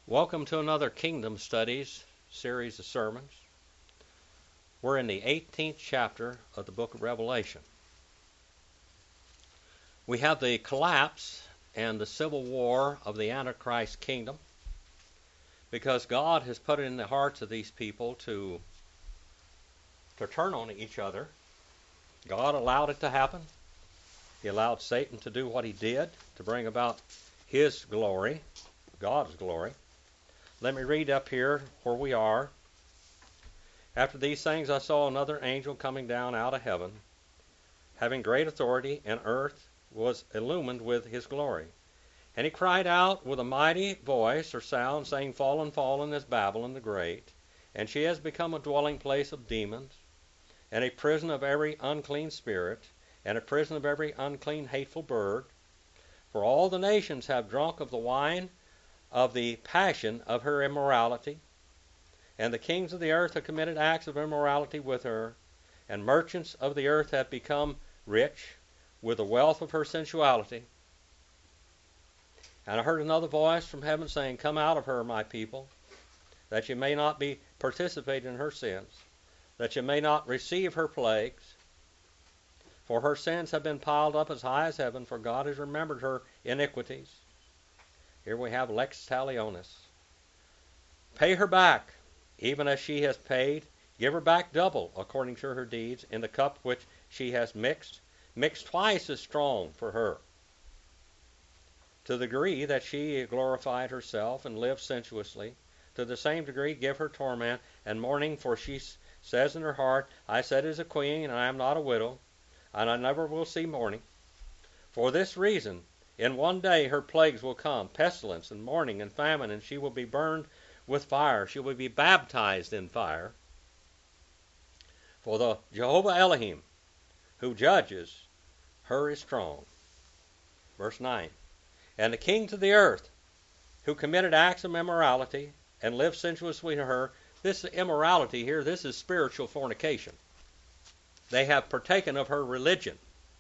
Welcome to another Kingdom Studies series of sermons. We're in the 18th chapter of the book of Revelation. We have the collapse and the civil war of the Antichrist kingdom because God has put it in the hearts of these people to turn on each other. God allowed it to happen. He allowed Satan to do what he did to bring about his glory, God's glory. Let me read up here where we are. After these things I saw another angel coming down out of heaven, having great authority, and earth was illumined with his glory. And he cried out with a mighty voice or sound, saying, Fallen, fallen is Babylon the great, and she has become a dwelling place of demons, and a prison of every unclean spirit, and a prison of every unclean hateful bird. For all the nations have drunk of the wine of the passion of her immorality, and the kings of the earth have committed acts of immorality with her, and merchants of the earth have become rich with the wealth of her sensuality. And I heard another voice from heaven saying, Come out of her, my people, that you may not be participating in her sins, that you may not receive her plagues. For her sins have been piled up as high as heaven, for God has remembered her iniquities. Here we have lex talionis. Pay her back, even as she has paid. Give her back double, according to her deeds, in the cup which she has mixed. Mix twice as strong for her. To the degree that she glorified herself and lived sensuously, to the same degree give her torment and mourning, for she says in her heart, I sat as a queen, and I am not a widow, and I never will see mourning. For this reason, in one day her plagues will come, pestilence and mourning and famine, and she will be burned with fire. She will be baptized in fire. For the Jehovah Elohim, who judges her, is strong. Verse 9. And the kings of the earth, who committed acts of immorality and lived sensuously to her, this immorality here, this is spiritual fornication. They have partaken of her religion.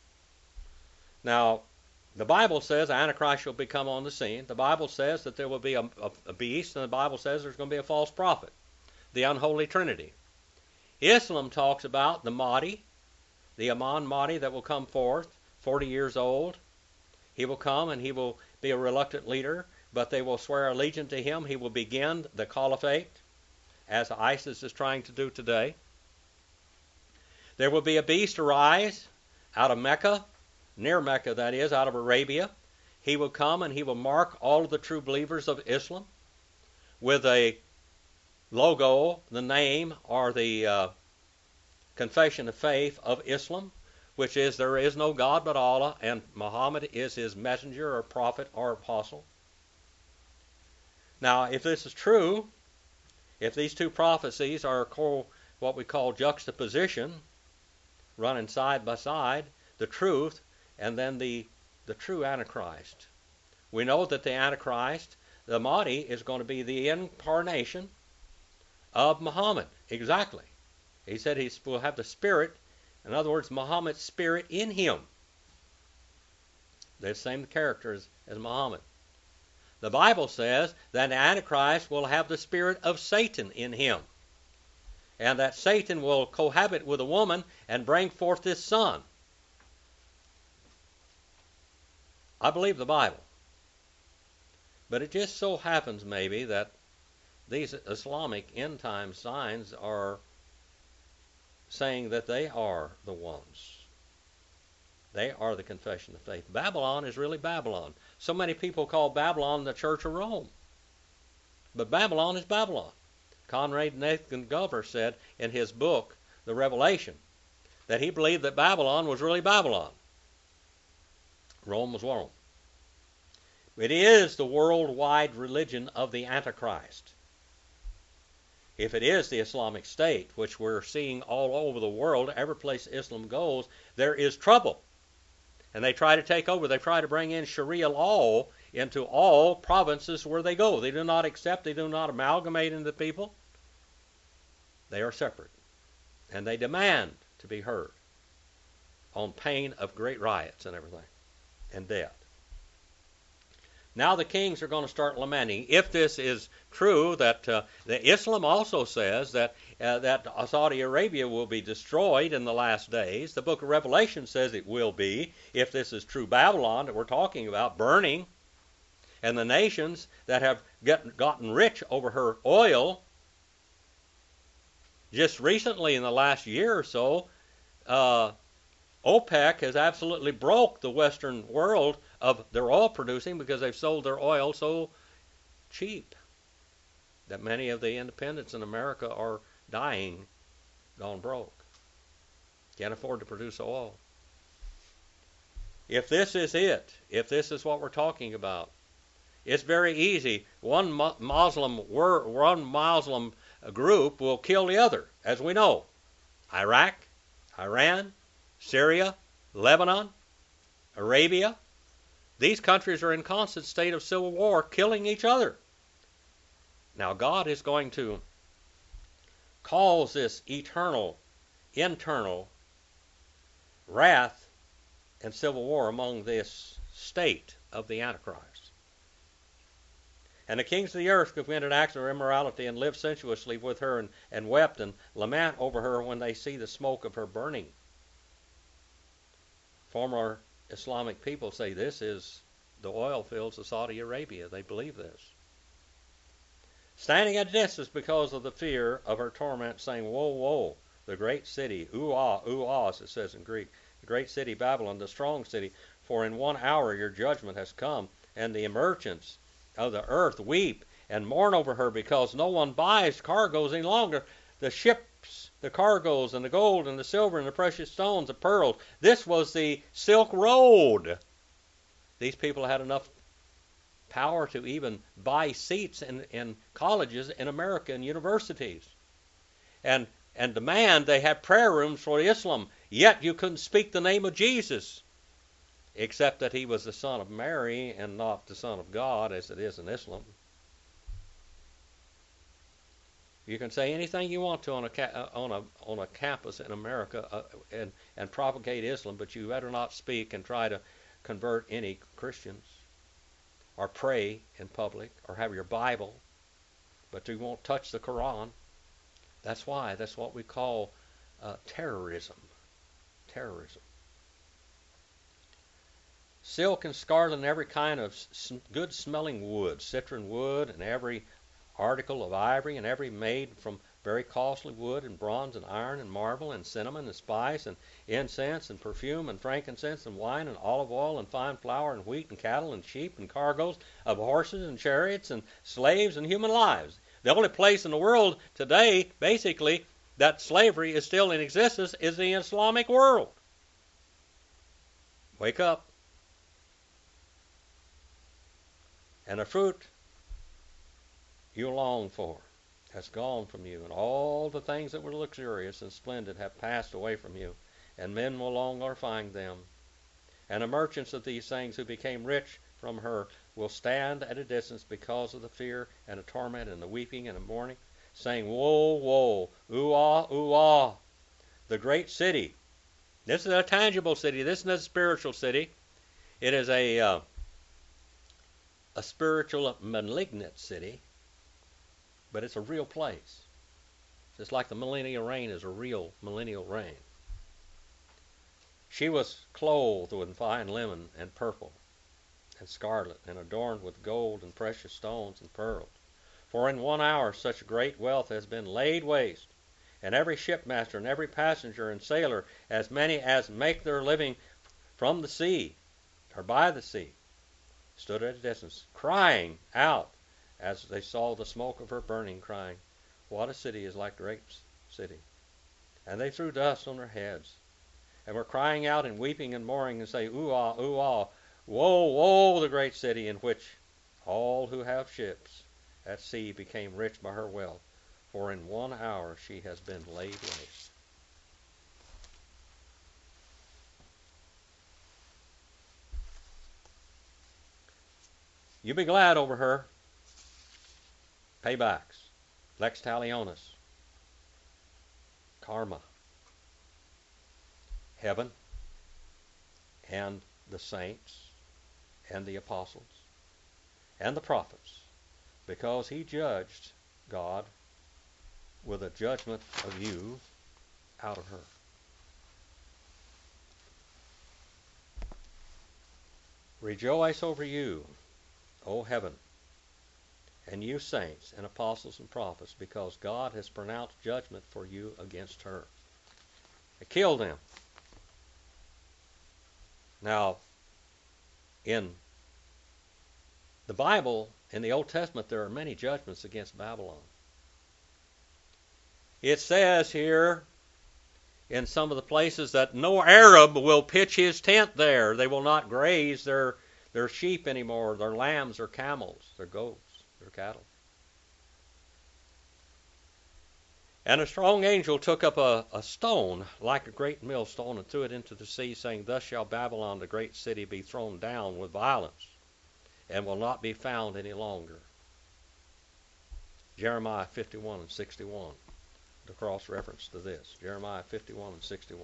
Now, the Bible says Antichrist shall become on the scene. The Bible says that there will be a beast, and the Bible says there's going to be a false prophet, the unholy trinity. Islam talks about the Mahdi, the Imam Mahdi that will come forth, 40 years old. He will come and he will be a reluctant leader, but they will swear allegiance to him. He will begin the caliphate, as ISIS is trying to do today. There will be a beast arise out of Mecca, near Mecca that is, out of Arabia. He will come and he will mark all of the true believers of Islam with a logo, the name, or the confession of faith of Islam, which is there is no God but Allah, and Muhammad is his messenger or prophet or apostle. Now, if this is true, if these two prophecies are what we call juxtaposition, running side by side, the truth and then the true Antichrist. We know that the Antichrist, the Mahdi, is going to be the incarnation of Muhammad. Exactly. He said he will have the spirit, in other words, Muhammad's spirit in him. The same character as Muhammad. The Bible says that the Antichrist will have the spirit of Satan in him, and that Satan will cohabit with a woman and bring forth this son. I believe the Bible. But it just so happens maybe that these Islamic end time signs are saying that they are the ones. They are the confession of faith. Babylon is really Babylon. So many people call Babylon the Church of Rome. But Babylon is Babylon. Conrad Nathan Glover said in his book, The Revelation, that he believed that Babylon was really Babylon. Rome was Rome. It is the worldwide religion of the Antichrist. If it is the Islamic State, which we're seeing all over the world, every place Islam goes, there is trouble. And they try to take over. They try to bring in Sharia law into all provinces where they go. They do not accept, they do not amalgamate into people. They are separate. And they demand to be heard on pain of great riots and everything, and death. Now the kings are going to start lamenting. If this is true, that the Islam also says that Saudi Arabia will be destroyed in the last days. The book of Revelation says it will be. If this is true Babylon that we're talking about, burning, and the nations that have gotten rich over her oil, just recently in the last year or so, OPEC has absolutely broke the Western world of their oil producing because they've sold their oil so cheap that many of the independents in America are dying, gone broke. Can't afford to produce oil. If this is it, if this is what we're talking about, it's very easy. One Muslim group will kill the other, as we know. Iraq, Iran, Syria, Lebanon, Arabia. These countries are in constant state of civil war, killing each other. Now God is going to cause this eternal, internal wrath and civil war among this state of the Antichrist. And the kings of the earth committed acts of immorality and lived sensuously with her and wept and lament over her when they see the smoke of her burning. Former Islamic people say this is the oil fields of Saudi Arabia. They believe this. Standing at a distance because of the fear of her torment, saying, Woe, woe, the great city, Uah, as it says in Greek, the great city Babylon, the strong city, for in 1 hour your judgment has come, and the merchants of the earth weep and mourn over her because no one buys cargoes any longer. The ships, the cargoes, and the gold, and the silver, and the precious stones, the pearls. This was the Silk Road. These people had enough power to even buy seats in colleges in America and universities. And demand they had prayer rooms for Islam, yet you couldn't speak the name of Jesus, except that he was the son of Mary and not the son of God, as it is in Islam. You can say anything you want to on a campus in America and propagate Islam, but you better not speak and try to convert any Christians, or pray in public, or have your Bible, but you won't touch the Quran. That's why. That's what we call terrorism. Terrorism. Silk and scarlet and every kind of good-smelling wood, citron wood, and every article of ivory, and every made from very costly wood, and bronze, and iron, and marble, and cinnamon, and spice, and incense, and perfume, and frankincense, and wine, and olive oil, and fine flour, and wheat, and cattle, and sheep, and cargoes of horses, and chariots, and slaves, and human lives. The only place in the world today, basically, that slavery is still in existence is the Islamic world. Wake up. And the fruit you long for has gone from you, and all the things that were luxurious and splendid have passed away from you, and men will no longer find them. And the merchants of these things who became rich from her will stand at a distance because of the fear and the torment and the weeping and the mourning, saying, Woe, woe, Uah, Uah, the great city. This is a tangible city. This is not a spiritual city. It is a spiritual malignant city, but it's a real place. Just like the millennial reign is a real millennial reign. She was clothed with fine linen and purple and scarlet, and adorned with gold and precious stones and pearls. For in 1 hour such great wealth has been laid waste, and every shipmaster and every passenger and sailor, as many as make their living from the sea or by the sea, stood at a distance, crying out as they saw the smoke of her burning, crying, What a city is like the great city. And they threw dust on their heads, and were crying out and weeping and mourning, and say, Uah, Uah, woe, woe, the great city, in which all who have ships at sea became rich by her wealth, for in 1 hour she has been laid waste. You be glad over her. Paybacks. Lex talionis. Karma. Heaven and the saints and the apostles and the prophets, because he judged, God, with a judgment of you out of her. Rejoice over you, O heaven, and you saints and apostles and prophets, because God has pronounced judgment for you against her. They killed them. Now, in the Bible, in the Old Testament, there are many judgments against Babylon. It says here in some of the places that no Arab will pitch his tent there. They will not graze their sheep anymore, their lambs, their camels, their goats, their cattle. And a strong angel took up a stone like a great millstone and threw it into the sea, saying, Thus shall Babylon, the great city, be thrown down with violence, and will not be found any longer. Jeremiah 51 and 61. The cross reference to this. Jeremiah 51 and 61.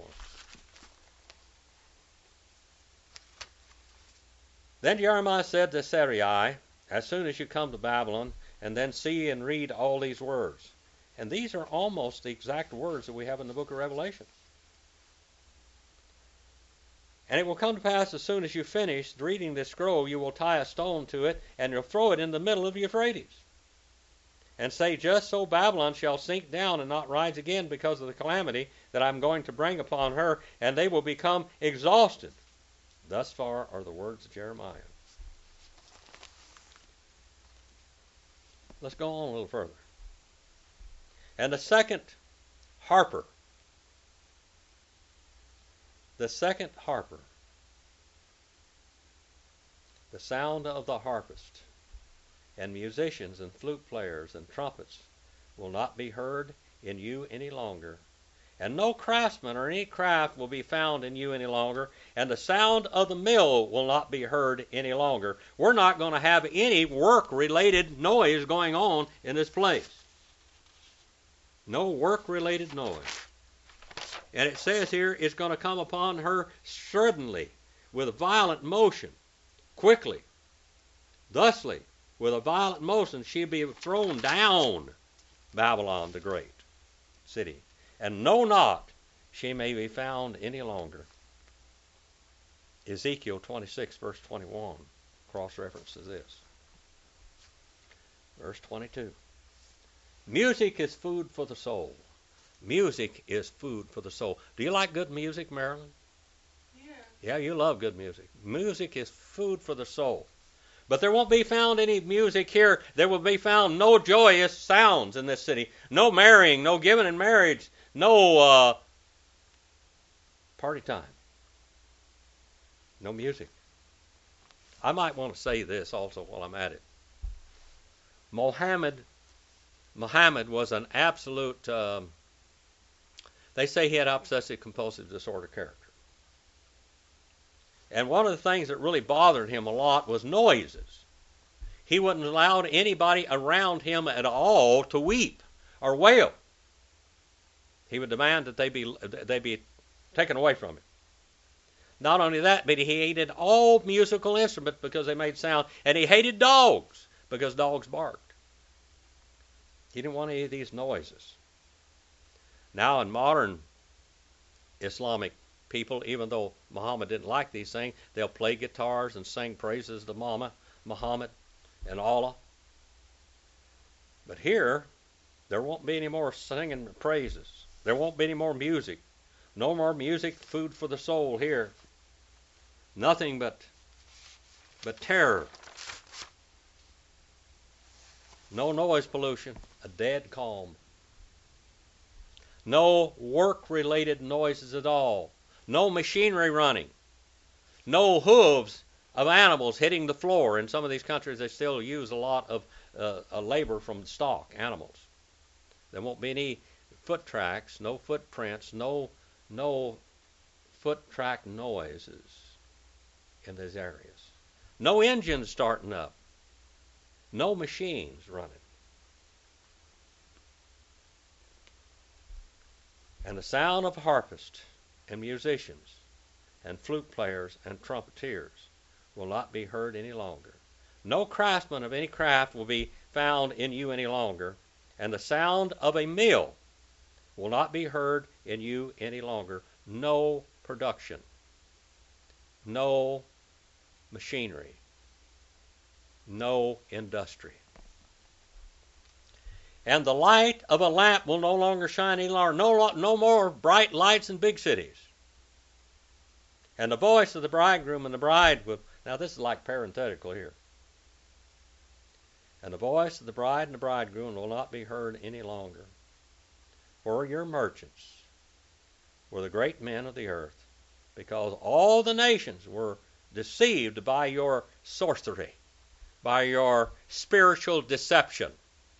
Then Jeremiah said to Sarai, as soon as you come to Babylon, and then see and read all these words. And these are almost the exact words that we have in the book of Revelation. And it will come to pass as soon as you finish reading this scroll, you will tie a stone to it, and you'll throw it in the middle of the Euphrates. And say, Just so Babylon shall sink down and not rise again because of the calamity that I'm going to bring upon her, and they will become exhausted. Thus far are the words of Jeremiah. Let's go on a little further. And the second harper, the sound of the harpist, and musicians and flute players and trumpets will not be heard in you any longer. And no craftsman or any craft will be found in you any longer. And the sound of the mill will not be heard any longer. We're not going to have any work-related noise going on in this place. No work-related noise. And it says here, it's going to come upon her suddenly, with a violent motion, quickly, thusly, with a violent motion, she'll be thrown down, Babylon the great city, and know not she may be found any longer. Ezekiel 26, verse 21, cross-references this. Verse 22. Music is food for the soul. Music is food for the soul. Do you like good music, Marilyn? Yeah, you love good music. Music is food for the soul. But there won't be found any music here. There will be found no joyous sounds in this city. No marrying, no giving in marriage, no party time. No music. I might want to say this also while I'm at it. Muhammad was an absolute, they say he had obsessive compulsive disorder character. And one of the things that really bothered him a lot was noises. He wouldn't allow anybody around him at all to weep or wail. He would demand that they be taken away from him. Not only that, but he hated all musical instruments because they made sound, and he hated dogs because dogs barked. He didn't want any of these noises. Now in modern Islamic people, even though Muhammad didn't like these things, they'll play guitars and sing praises to Muhammad and Allah. But here, there won't be any more singing praises. There won't be any more music. No more music, food for the soul here. Nothing but terror. No noise pollution, a dead calm. No work-related noises at all. No machinery running. No hooves of animals hitting the floor. In some of these countries, they still use a lot of labor from stock animals. There won't be any foot tracks, no footprints, no foot track noises in these areas. No engines starting up. No machines running. And the sound of harpists and musicians and flute players and trumpeters will not be heard any longer. No craftsman of any craft will be found in you any longer, and the sound of a mill will not be heard in you any longer. No production, no machinery, no industry. And the light of a lamp will no longer shine any longer. No more bright lights in big cities. And the voice of the bridegroom and the bride will... Now this is like parenthetical here. And the voice of the bride and the bridegroom will not be heard any longer. For your merchants were the great men of the earth, because all the nations were deceived by your sorcery, by your spiritual deception.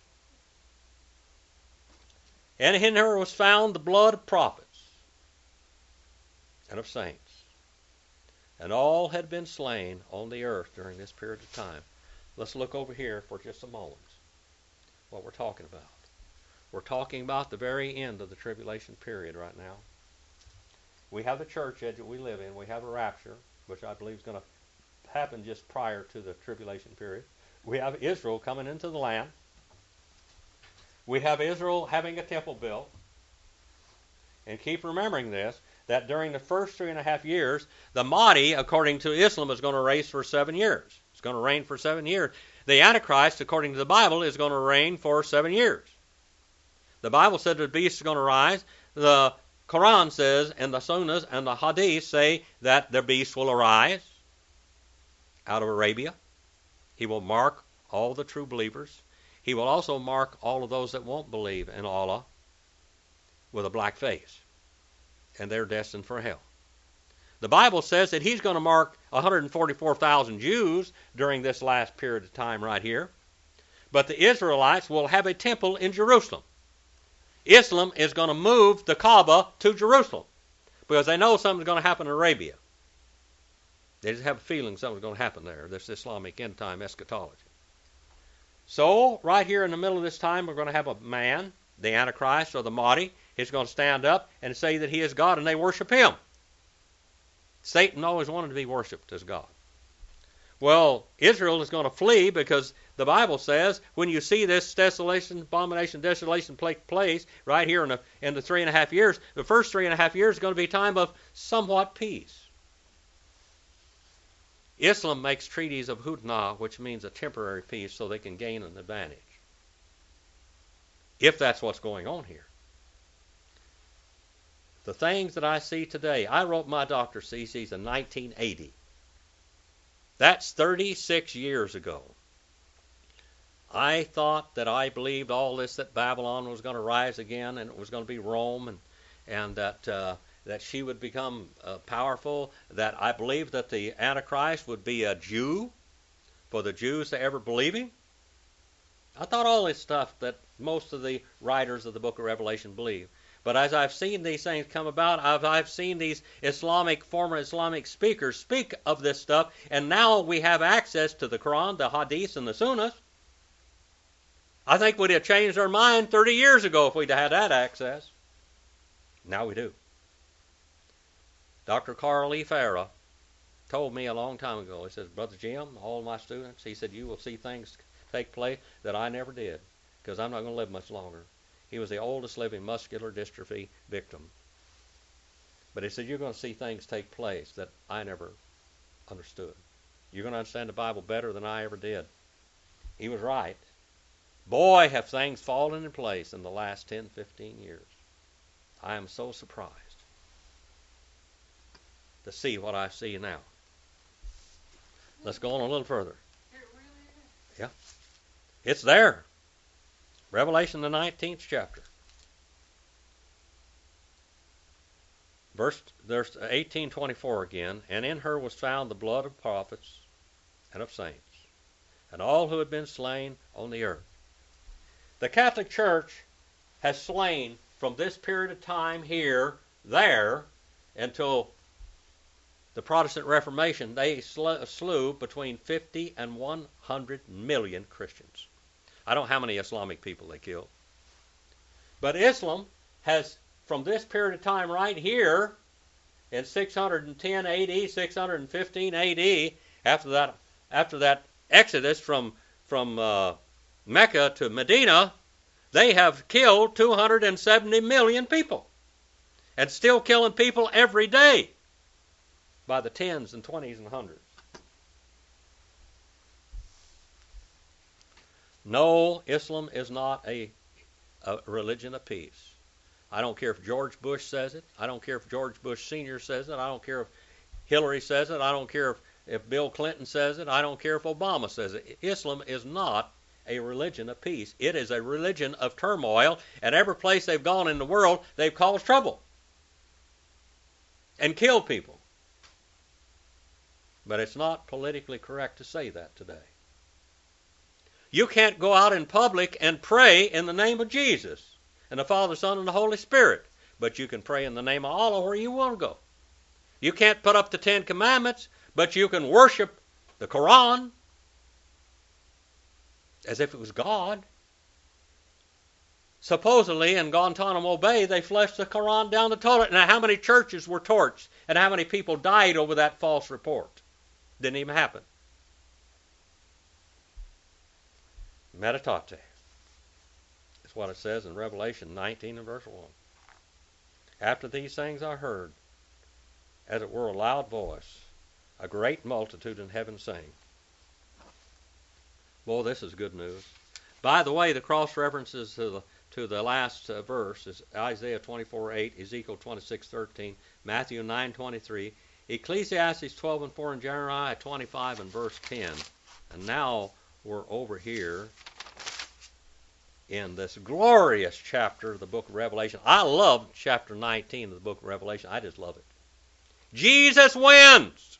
And in her was found the blood of prophets and of saints. And all had been slain on the earth during this period of time. Let's look over here for just a moment. What we're talking about. We're talking about the very end of the tribulation period right now. We have the church age that we live in. We have a rapture, which I believe is going to happen just prior to the tribulation period. We have Israel coming into the land. We have Israel having a temple built. And keep remembering this, that during the first 3.5 years, the Mahdi, according to Islam, is going to reign for 7 years. It's going to reign for 7 years. The Antichrist, according to the Bible, is going to reign for 7 years. The Bible said the beast is going to rise. The Quran says, and the Sunnahs and the Hadith say that the beast will arise out of Arabia. He will mark all the true believers. He will also mark all of those that won't believe in Allah with a black face, and they're destined for hell. The Bible says that he's going to mark 144,000 Jews during this last period of time right here, but the Israelites will have a temple in Jerusalem. Islam is going to move the Kaaba to Jerusalem because they know something's going to happen in Arabia. They just have a feeling something's going to happen there, this Islamic end-time eschatology. So, right here in the middle of this time, we're going to have a man, the Antichrist or the Mahdi. He's going to stand up and say that he is God, and they worship him. Satan always wanted to be worshipped as God. Well, Israel is going to flee because the Bible says when you see this desolation, abomination, desolation take place right here in the 3.5 years, the first 3.5 years is going to be a time of somewhat peace. Islam makes treaties of hudna, which means a temporary peace, so they can gain an advantage. If that's what's going on here. The things that I see today, I wrote my doctor's thesis in 1980. That's 36 years ago. I thought that I believed all this, that Babylon was going to rise again, and it was going to be Rome, and that she would become powerful, that I believed that the Antichrist would be a Jew for the Jews to ever believe him. I thought all this stuff that most of the writers of the book of Revelation believe. But as I've seen these things come about, I've seen these former Islamic speakers speak of this stuff, and now we have access to the Quran, the Hadith, and the Sunnahs. I think we'd have changed our mind 30 years ago if we'd had that access. Now we do. Dr. Carl E. Farah told me a long time ago, he says, Brother Jim, all my students, he said, you will see things take place that I never did, because I'm not going to live much longer. He was the oldest living muscular dystrophy victim. But he said, you're going to see things take place that I never understood. You're going to understand the Bible better than I ever did. He was right. Boy, have things fallen in place in the last 10, 15 years. I am so surprised to see what I see now. Let's go on a little further. It really is. Yeah. It's there. Revelation, the 19th chapter. Verse 18:24 again. And in her was found the blood of prophets and of saints, and all who had been slain on the earth. The Catholic Church has slain from this period of time here, there, until the Protestant Reformation. They slew between 50 and 100 million Christians. I don't know how many Islamic people they killed. But Islam has, from this period of time right here, in 610 AD, 615 AD, after that Exodus from Mecca to Medina, they have killed 270 million people, and still killing people every day by the tens and twenties and hundreds. No, Islam is not a religion of peace. I don't care if George Bush says it. I don't care if George Bush Sr. says it. I don't care if Hillary says it. I don't care if Bill Clinton says it. I don't care if Obama says it. Islam is not a religion of peace. It is a religion of turmoil, and every place they've gone in the world, they've caused trouble and killed people. But it's not politically correct to say that today. You can't go out in public and pray in the name of Jesus and the Father, Son, and the Holy Spirit, but you can pray in the name of Allah where you want to go. You can't put up the Ten Commandments, but you can worship the Quran as if it was God. Supposedly in Guantanamo Bay, they flushed the Quran down the toilet. Now, how many churches were torched and how many people died over that false report? Didn't even happen. Meditate. That's what it says in Revelation 19 and verse 1. After these things I heard, as it were a loud voice, a great multitude in heaven saying, boy, this is good news. By the way, the cross references to the last verse is Isaiah 24:8, Ezekiel 26:13, Matthew 9:23, Ecclesiastes 12 and 4, and Jeremiah 25 and verse 10. And now we're over here in this glorious chapter of the book of Revelation. I love chapter 19 of the book of Revelation. I just love it. Jesus wins.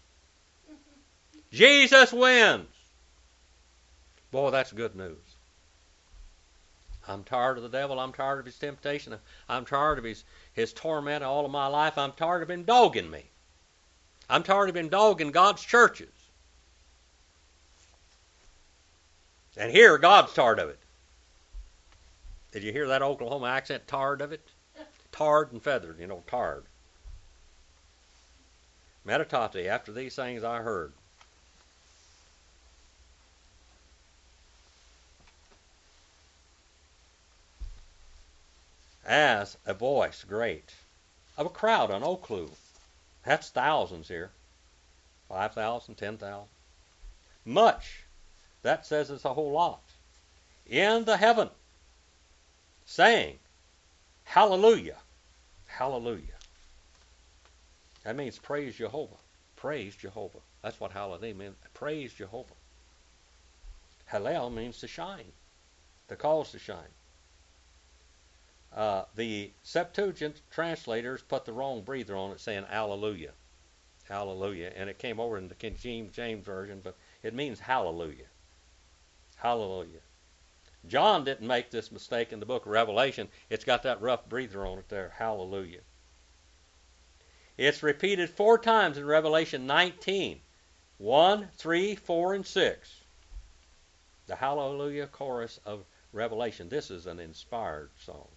Jesus wins. Boy, that's good news. I'm tired of the devil. I'm tired of his temptation. I'm tired of his torment all of my life. I'm tired of him dogging me. I'm tired of him dogging God's churches. And here, God's tired of it. Did you hear that Oklahoma accent? Tired of it? Tarred and feathered, tarred. Meditate, after these things I heard. As a voice great of a crowd on no clue. That's thousands here. 5,000, 10,000. Much. That says it's a whole lot. In the heaven. Saying, hallelujah, hallelujah. That means praise Jehovah. Praise Jehovah. That's what hallelujah means. Praise Jehovah. Hallel means to shine. To cause to shine. The Septuagint translators put the wrong breather on it saying hallelujah. Hallelujah. And it came over in the King James Version, but it means hallelujah. Hallelujah. John didn't make this mistake in the book of Revelation. It's got that rough breather on it there. Hallelujah. It's repeated 4 times in Revelation 19. 1, 3, 4, and 6. The Hallelujah chorus of Revelation. This is an inspired song.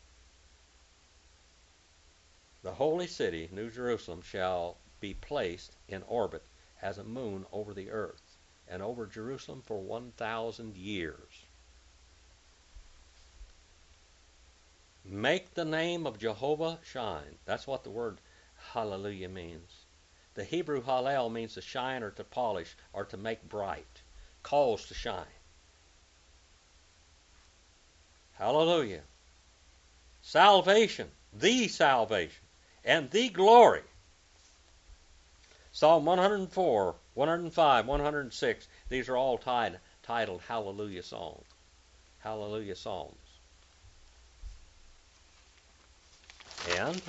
The holy city, New Jerusalem, shall be placed in orbit as a moon over the earth, and over Jerusalem for 1,000 years. Make the name of Jehovah shine. That's what the word hallelujah means. The Hebrew hallel means to shine or to polish or to make bright. Cause to shine. Hallelujah. Salvation. The salvation. And the glory. Psalm 104, 105, 106. These are all titled Hallelujah songs. Hallelujah psalms. And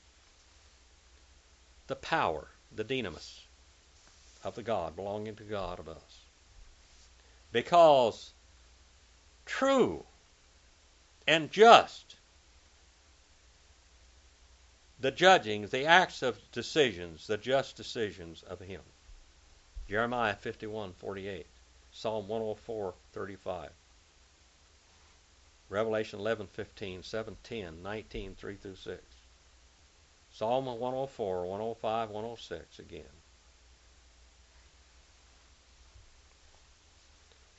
the power, the dynamis of the God, belonging to God of us. Because true and just, the judging, the acts of decisions, the just decisions of Him. Jeremiah 51:48, Psalm 104:35, Revelation 11:15, 7:10, 19, 3 through 6, Psalm 104, 105, 106 again.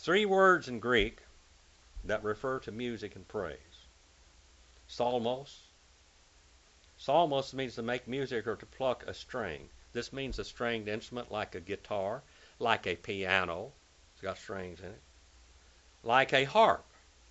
Three words in Greek that refer to music and praise. Psalmos. Psalmos means to make music or to pluck a string. This means a stringed instrument like a guitar, like a piano. It's got strings in it. Like a harp.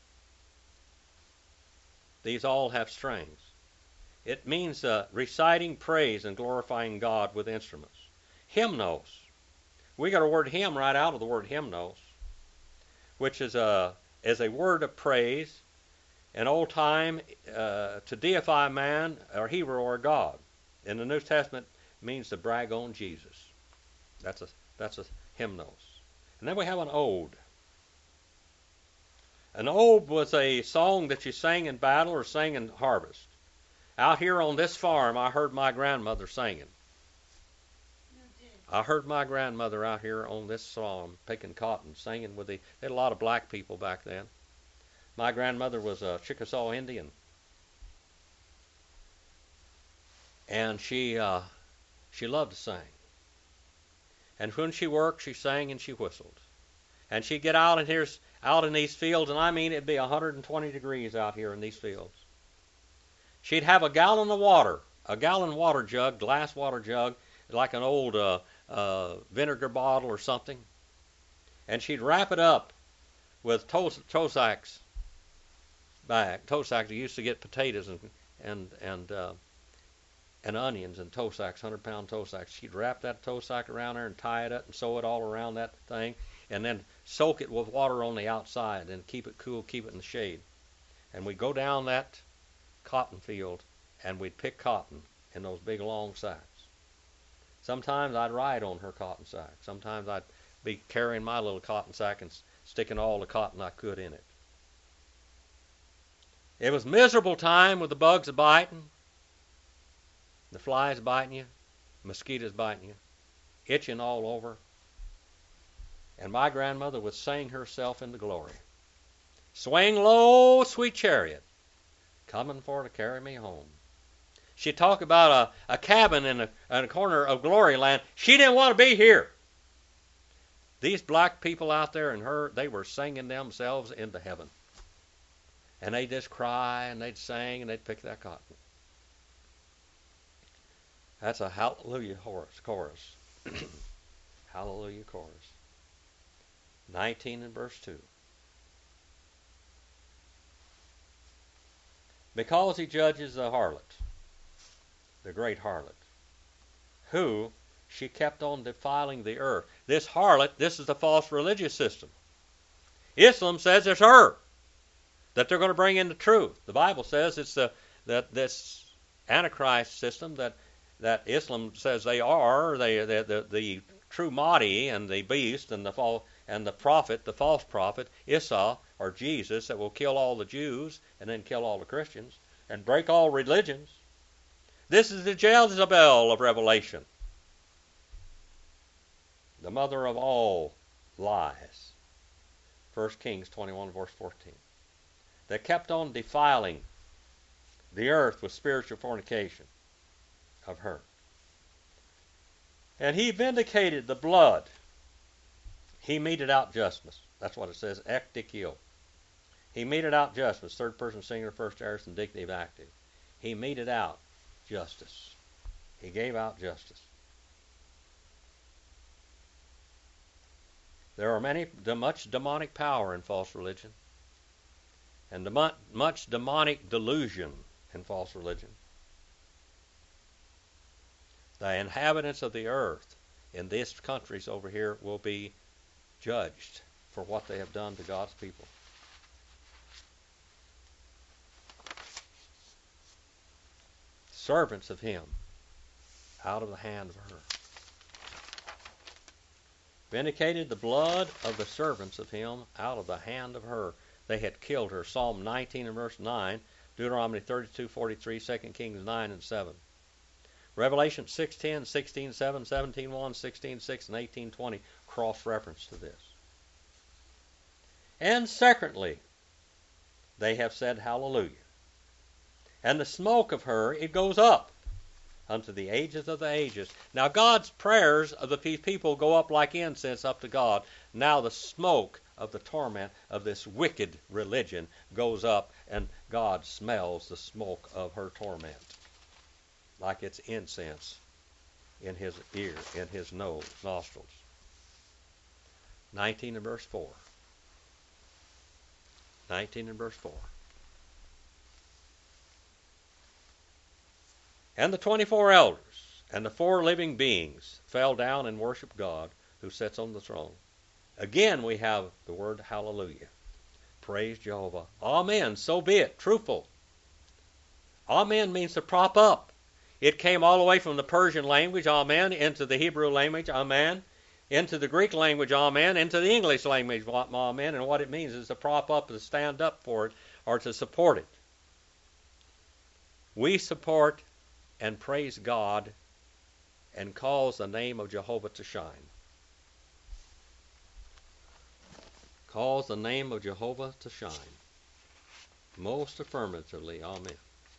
These all have strings. It means reciting praise and glorifying God with instruments. Hymnos. We got a word hymn right out of the word hymnos, which is a word of praise in old time to deify a man or hero or God. In the New Testament, it means to brag on Jesus. That's a hymnos. And then we have an ode. An ode was a song that you sang in battle or sang in harvest. Out here on this farm, I heard my grandmother singing. I heard my grandmother out here on this farm picking cotton, singing with they had a lot of black people back then. My grandmother was a Chickasaw Indian. And she loved to sing. And when she worked, she sang and she whistled. And she'd get out in these fields, and I mean it'd be 120 degrees out here in these fields. She'd have a gallon of water, a gallon water jug, glass water jug, like an old vinegar bottle or something, and she'd wrap it up with toe sacks bag. Toe sacks. They used to get potatoes and onions in toe sacks, 100-pound toe sacks. She'd wrap that toe sack around there and tie it up and sew it all around that thing, and then soak it with water on the outside and keep it cool, keep it in the shade. And we'd go down that cotton field and we'd pick cotton in those big long sacks. Sometimes I'd ride on her cotton sack. Sometimes I'd be carrying my little cotton sack and sticking all the cotton I could in it. It was miserable time with the bugs a-biting, the flies biting you, mosquitoes biting you, itching all over. And my grandmother would sing herself into glory. Swing low, sweet chariot, coming for to carry me home. She'd talk about a cabin in a corner of glory land. She didn't want to be here. These black people out there and her, they were singing themselves into heaven. And they'd just cry and they'd sing and they'd pick that cotton. That's a hallelujah chorus. Hallelujah chorus. 19 and verse 2. Because he judges the harlot, the great harlot, who she kept on defiling the earth. This harlot, this is the false religious system. Islam says it's her that they're going to bring into truth. The Bible says it's that this Antichrist system that Islam says they are the true Mahdi and the beast and the prophet, the false prophet, Isa or Jesus, that will kill all the Jews and then kill all the Christians and break all religions. This is the Jezebel of Revelation, the mother of all lies. 1 Kings 21 verse 14. That kept on defiling the earth with spiritual fornication of her. And he vindicated the blood. He meted out justice. That's what it says, ekdikio. He meted out justice. Third person singular, first aorist, indicative, active. He meted out justice. He gave out justice. There are much demonic power in false religion, and much demonic delusion in false religion. The inhabitants of the earth in these countries over here will be judged for what they have done to God's people. Servants of him out of the hand of her. Vindicated the blood of the servants of him out of the hand of her. They had killed her. Psalm 19 and verse 9, Deuteronomy 32:43, 2 Kings 9 and 7. Revelation 6:10, 16:7, 17:1, 16:6, and 18:20 cross-reference to this. And secondly, they have said hallelujah. And the smoke of her, it goes up unto the ages of the ages. Now God's prayers of the people go up like incense up to God. Now the smoke of the torment of this wicked religion goes up, and God smells the smoke of her torment like it's incense in his ear, in his nostrils. 19 and verse 4. 19 and verse 4. And the 24 elders and the 4 living beings fell down and worshiped God who sits on the throne. Again we have the word hallelujah. Praise Jehovah. Amen. So be it. Truthful. Amen means to prop up. It came all the way from the Persian language, amen, into the Hebrew language, amen, into the Greek language, amen, into the English language, amen, and what it means is to prop up, to stand up for it, or to support it. We support and praise God and cause the name of Jehovah to shine. Cause the name of Jehovah to shine. Most affirmatively, amen.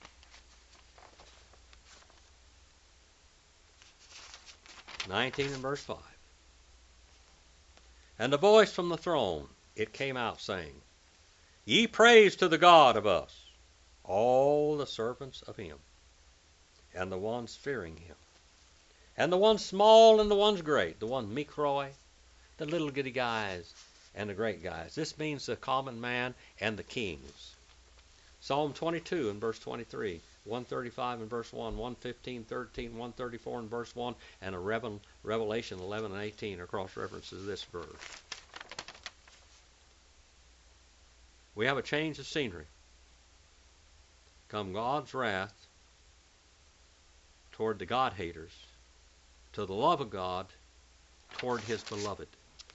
(19 and verse 5). And the voice from the throne, it came out, saying, Ye praise to the God of us, all the servants of him, and the ones fearing him, and the ones small and the ones great, the ones Mikroi, the little giddy guys, and the great guys. This means the common man and the kings. Psalm 22 and verse 23, 135 and verse 1, 115, 13, 134 and verse 1, and a Revelation 11 and 18 are cross references to this verse. We have a change of scenery. Come God's wrath toward the God-haters, to the love of God toward his beloved.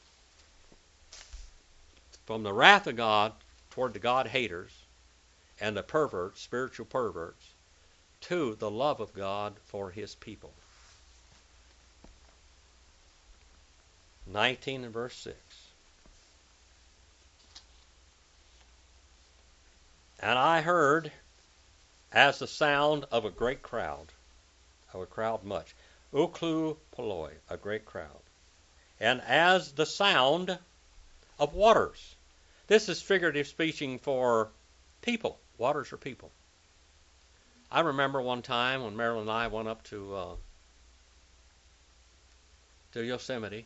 From the wrath of God toward the God-haters and the perverts, spiritual perverts, to the love of God for his people. 19 and verse 6. And I heard as the sound of a great crowd, much, uklu poloi, a great crowd, and as the sound of waters. This is figurative speaking for people. Waters are people. I remember one time when Marilyn and I went up to Yosemite.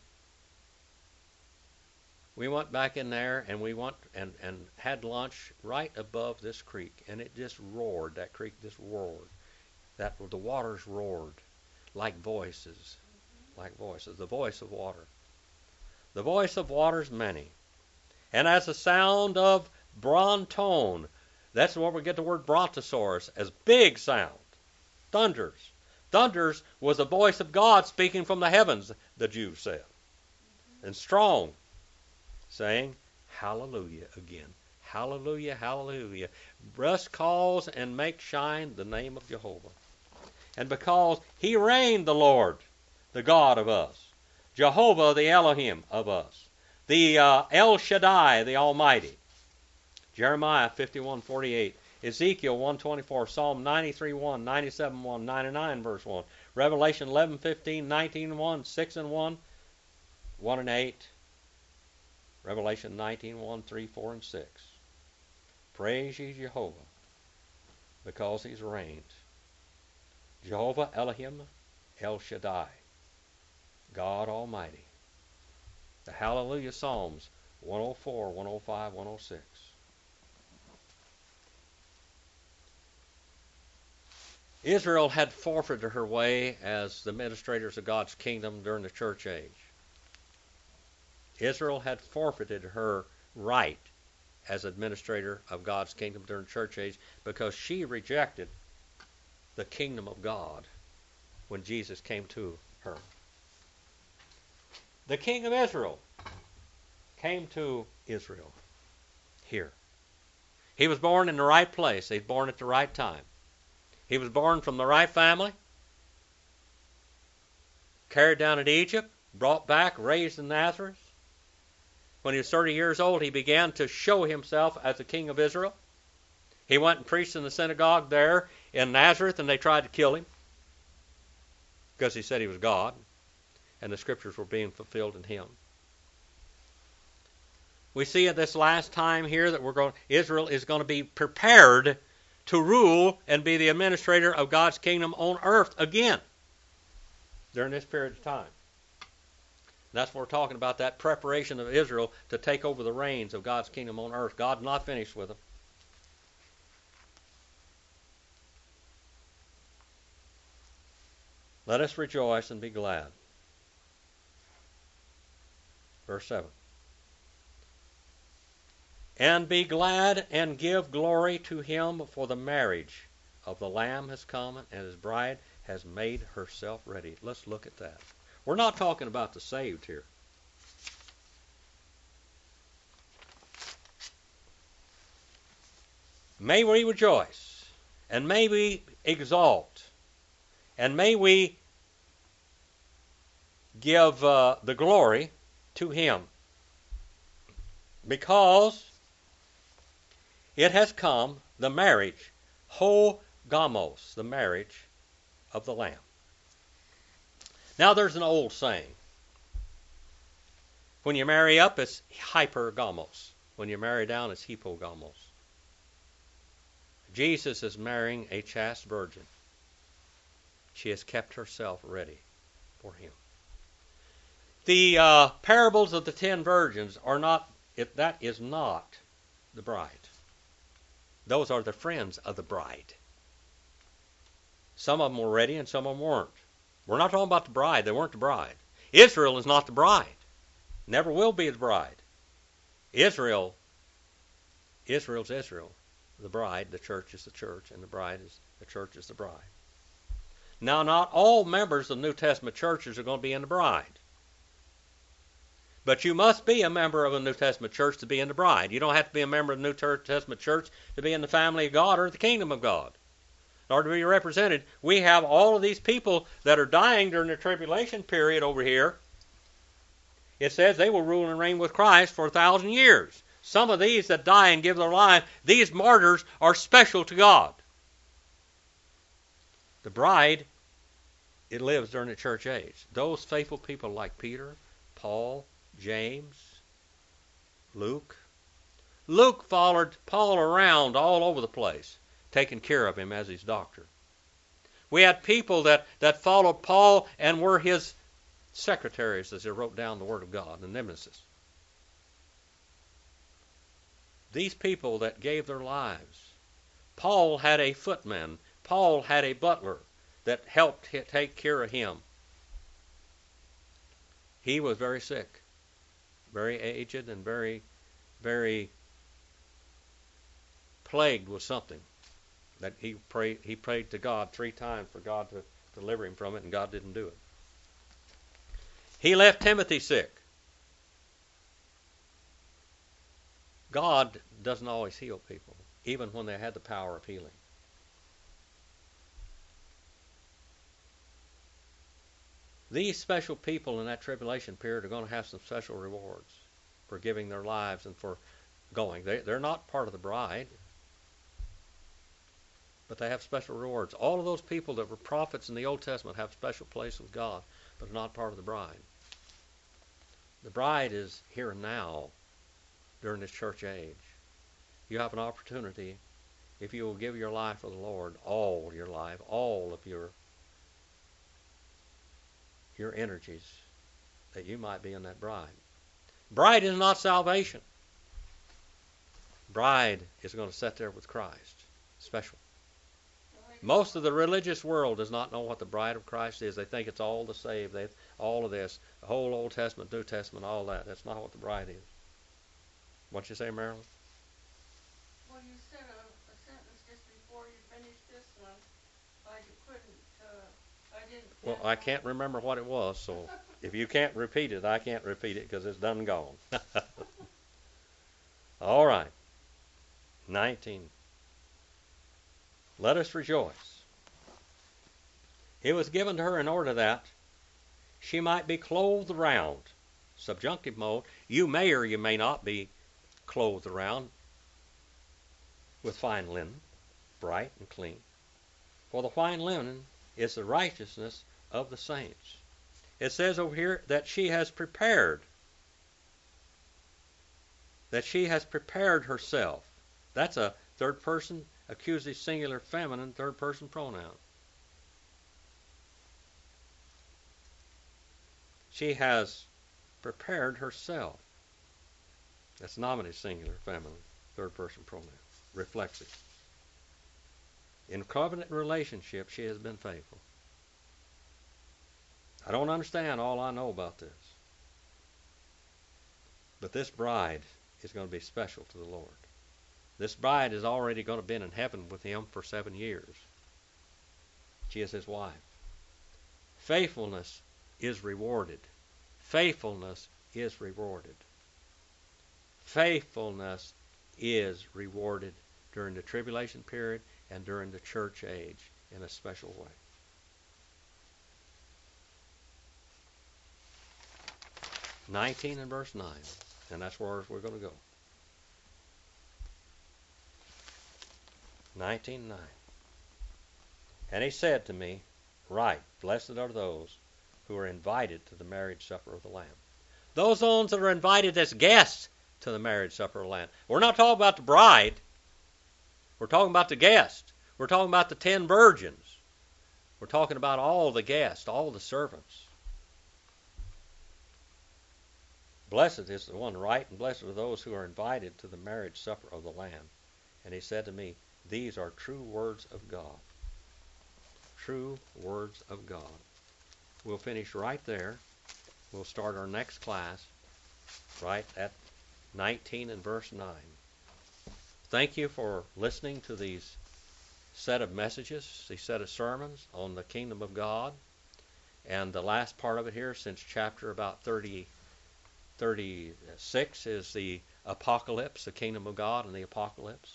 We went back in there and we went and had lunch right above this creek, and it just roared. That creek just roared. The waters roared like voices, the voice of water. The voice of waters many. And as the sound of brontone, that's where we get the word brontosaurus, as big sound. Thunders. Thunders was the voice of God speaking from the heavens, the Jews said. And strong, saying, hallelujah again. Hallelujah, hallelujah. Bless calls and make shine the name of Jehovah. And because he reigned the Lord, the God of us. Jehovah, the Elohim of us. The El Shaddai, the Almighty. Jeremiah 51:48, Ezekiel 1:24, Psalm 93:1, 97:1, 99 verse 1, Revelation 11:15, 19:1, 6 and 1, 1 and 8, Revelation 19:1, 3, 4 and 6. Praise ye Jehovah, because he's reigned. Jehovah Elohim, El Shaddai, God Almighty. The Hallelujah Psalms 104, 105, 106. Israel had forfeited her way as the administrators of God's kingdom during the church age. Israel had forfeited her right as administrator of God's kingdom during the church age because she rejected the kingdom of God when Jesus came to her. The king of Israel came to Israel here. He was born in the right place. He was born at the right time. He was born from the right family, carried down into Egypt, brought back, raised in Nazareth. When he was 30 years old, he began to show himself as the king of Israel. He went and preached in the synagogue there in Nazareth, and they tried to kill him because he said he was God, and the scriptures were being fulfilled in him. We see at this last time here that Israel is going to be prepared to rule and be the administrator of God's kingdom on earth again during this period of time. That's what we're talking about, that preparation of Israel to take over the reins of God's kingdom on earth. God's not finished with them. Let us rejoice and be glad. Verse 7. And be glad and give glory to him, for the marriage of the Lamb has come, and his bride has made herself ready. Let's look at that. We're not talking about the saved here. May we rejoice, and may we exalt, and may we give the glory to him, because it has come, the marriage, ho gamos, the marriage of the Lamb. Now there's an old saying. When you marry up, it's hypergamos. When you marry down, it's hypogamos. Jesus is marrying a chaste virgin. She has kept herself ready for him. The parables of the 10 virgins are not, that is not the bride. Those are the friends of the bride. Some of them were ready and some of them weren't. We're not talking about the bride. They weren't the bride. Israel is not the bride. Never will be the bride. Israel's Israel. The bride, the church is the church, and the church is the bride. Now, not all members of New Testament churches are going to be in the bride. But you must be a member of a New Testament church to be in the bride. You don't have to be a member of the New Testament church to be in the family of God or the kingdom of God. In order to be represented, we have all of these people that are dying during the tribulation period over here. It says they will rule and reign with Christ for 1,000 years. Some of these that die and give their life, these martyrs are special to God. The bride, it lives during the church age. Those faithful people like Peter, Paul, James, Luke. Luke followed Paul around all over the place, taking care of him as his doctor. We had people that followed Paul and were his secretaries as they wrote down the Word of God, the nemesis. These people that gave their lives. Paul had a footman. Paul had a butler that helped take care of him. He was very sick, very aged, and very, very plagued with something. That he prayed to God 3 times for God to deliver him from it, and God didn't do it. He left Timothy sick. God doesn't always heal people, even when they had the power of healing. These special people in that tribulation period are going to have some special rewards for giving their lives and for going. They're not part of the bride, but they have special rewards. All of those people that were prophets in the Old Testament have a special place with God, but are not part of the bride. The bride is here and now during this church age. You have an opportunity, if you will give your life for the Lord, all your life, all of your energies, that you might be in that bride. Bride is not salvation. Bride is going to sit there with Christ. Special. Most of the religious world does not know what the bride of Christ is. They think it's all the saved, all of this, the whole Old Testament, New Testament, all that. That's not what the bride is. What you say, Marilyn? Well, you said a sentence just before you finished this one. I didn't. Well, I can't remember what it was, so if you can't repeat it, I can't repeat it because it's done and gone. All right. 19. Let us rejoice. It was given to her in order that she might be clothed around. Subjunctive mode. You may or you may not be clothed around with fine linen, bright and clean. For the fine linen is the righteousness of the saints. It says over here that she has prepared that she has prepared herself. That's a third person, accusative singular feminine, third person pronoun. She has prepared herself. That's nominative singular feminine, third person pronoun, reflexive. In covenant relationship, she has been faithful. I don't understand all I know about this. But this bride is going to be special to the Lord. This bride is already going to be in heaven with him for 7 years. She is his wife. Faithfulness is rewarded. Faithfulness is rewarded. Faithfulness is rewarded during the tribulation period and during the church age in a special way. (19) and verse 9, and that's where we're going to go. 19:9. And he said to me, "Right, blessed are those who are invited to the marriage supper of the Lamb." Those ones that are invited as guests to the marriage supper of the Lamb. We're not talking about the bride. We're talking about the guest. We're talking about the 10 virgins. We're talking about all the guests, all the servants. Blessed is the one, right, and blessed are those who are invited to the marriage supper of the Lamb. And he said to me, "These are true words of God." True words of God. We'll finish right there. We'll start our next class right at 19 and verse 9. Thank you for listening to these set of messages, these set of sermons on the kingdom of God. And the last part of it here, since chapter about 36 is the apocalypse, the kingdom of God and the apocalypse.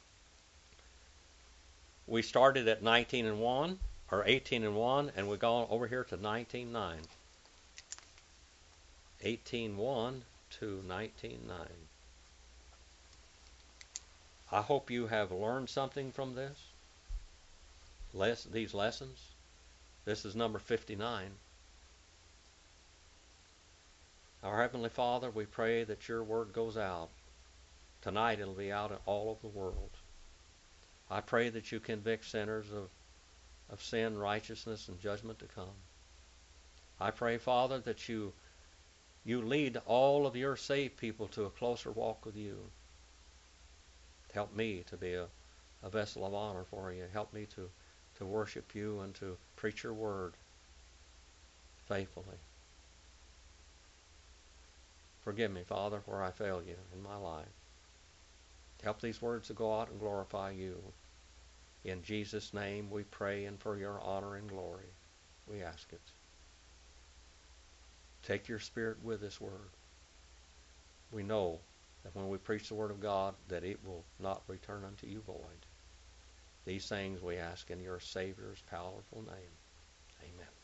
We started at 19 and 1, or 18 and 1, and we've gone over here to 19:9. 18:1 to 19:9. I hope you have learned something from this, these lessons. This is number 59. Our Heavenly Father, we pray that your word goes out. Tonight it'll be out all over the world. I pray that you convict sinners of sin, righteousness, and judgment to come. I pray, Father, that you lead all of your saved people to a closer walk with you. Help me to be a vessel of honor for you. Help me to worship you and to preach your word faithfully. Forgive me, Father, where I fail you in my life. Help these words to go out and glorify you. In Jesus' name we pray, and for your honor and glory we ask it. Take your Spirit with this word. We know that when we preach the word of God, that it will not return unto you void. These things we ask in your Savior's powerful name. Amen.